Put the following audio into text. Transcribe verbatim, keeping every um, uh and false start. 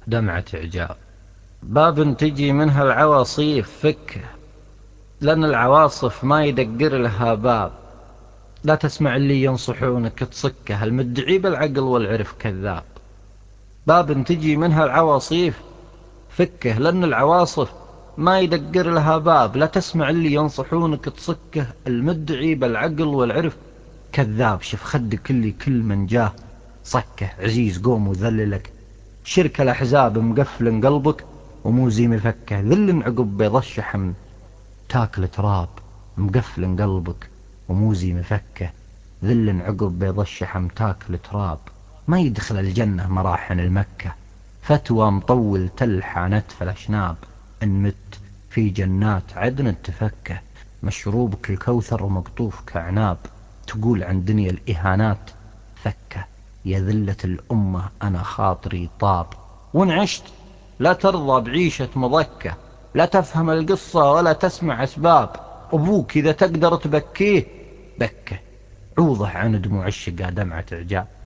دمعة إعجاب. باب تجي منها العواصيف فكه، لأن العواصف ما يدقر لها باب. لا تسمع اللي ينصحونك تصكه، المدعي بالعقل والعرف كذاب. باب تجي منها العواصيف فكه، لأن العواصف ما يدقر لها باب. لا تسمع اللي ينصحونك تصكه، المدعي بالعقل والعرف كذاب. شف خدك اللي كل من جاه صكه، عزيز قوم وذللك. شرك الأحزاب مقفل قلبك، ومو زي مفكه. ذل عقب بيض الشحم تاكل تراب، مقفل قلبك ومو زي مفكه. ذل عقب بيض الشحم تاكل تراب. ما يدخل الجنة مراحن المكة، فتوى مطول تلحى نتف الأشناب. إن مت في جنات عدن تفكه، مشروبك الكوثر ومقطوف كعناب. تقول عن دنيا الإهانات فكه، يا ذلة الأمة أنا خاطري طاب. وإن عشت لا ترضى بعيشة مضكة، لا تفهم القصة ولا تسمع أسباب. أبوك إذا تقدر تبكيه بكه، عوضه عن دموع الشقا دمعة إعجاب.